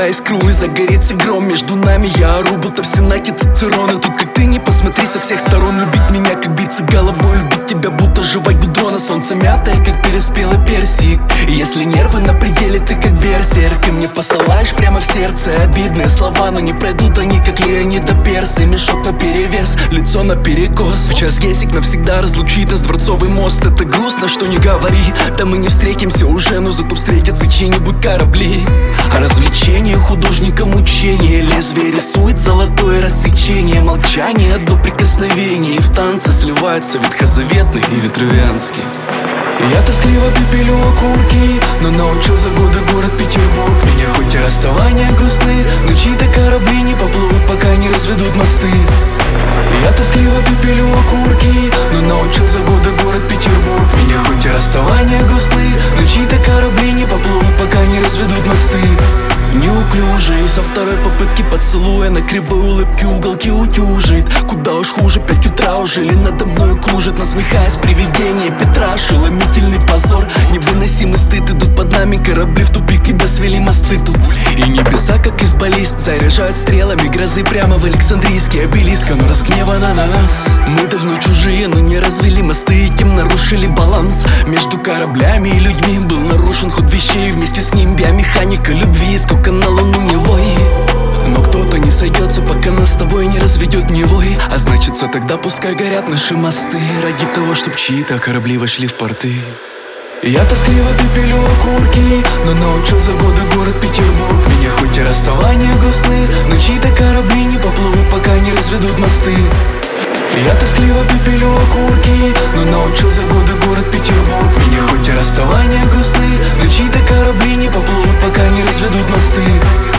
я искру и загорится гром. Между нами я ору, будто в сенате Цицерон. И тут как ты не посмотри со всех сторон. Любить меня, как биться головой, любить тебя, будто жевать гудрона. Солнце мятое, как переспелый персик. И если нервы на пределе, ты как берсерк. И мне посылаешь прямо в сердце обидные слова, но не пройдут они, как Леонида Персы. Мешок наперевес, лицо наперекос. Сейчас есик навсегда разлучит нас, Дворцовый мост. Это грустно, что не говори. Да мы не встретимся уже, но зато встретятся чьи-нибудь корабли. А развлечение художника мучение. Лезвие рисует золотое рассечение. Молчание, одно прикосновение. И в танце сливается ветхозаветный и ветрувянский. Я тоскливо пепелю окурки, но научил за годы город Петербург. Меня хоть и расставания грустны, но чьи-то корабли не поплывут, пока не разведут мосты. Я тоскливо пепелю окурки, но научил за годы город Петербург. Меня хоть и расставания грустны, но чьи-то корабли не поплывут, пока не разведут мосты. Неуклюжий, со второй попытки поцелуя на кривой улыбке уголки утюжит. Куда уж хуже, 5 утра уже или надо мной кружит, насмехаясь привидение Петра. Ошеломительный позор, невыносимый стыд. Идут под нами корабли в тупик, ибо свели мосты тут. И небеса, как из баллист, заряжают стрелами грозы прямо в Александрийский обелиск. Оно разгневано на нас. Мы давно чужие, но не развели мосты, и тем нарушили баланс между кораблями и людьми. Был нарушен ход вещей, вместе с ним биомеханика любви. Сколько на луну не вой, но кто-то не сойдется, пока нас с тобой не разведет Невой. А значится, тогда пускай горят наши мосты, ради того, чтоб чьи-то корабли вошли в порты. Я тоскливо пепелю окурки, но научил за годы город Петербург. Меня хоть и расставания грустны, но чьи-то корабли не поплывут, пока не разведут мосты. Я тоскливо пепелю окурки, но научил за годы город Петербург. Меня хоть и расставания грустны, но чьи-то корабли не поплывут, пока не разведут мосты.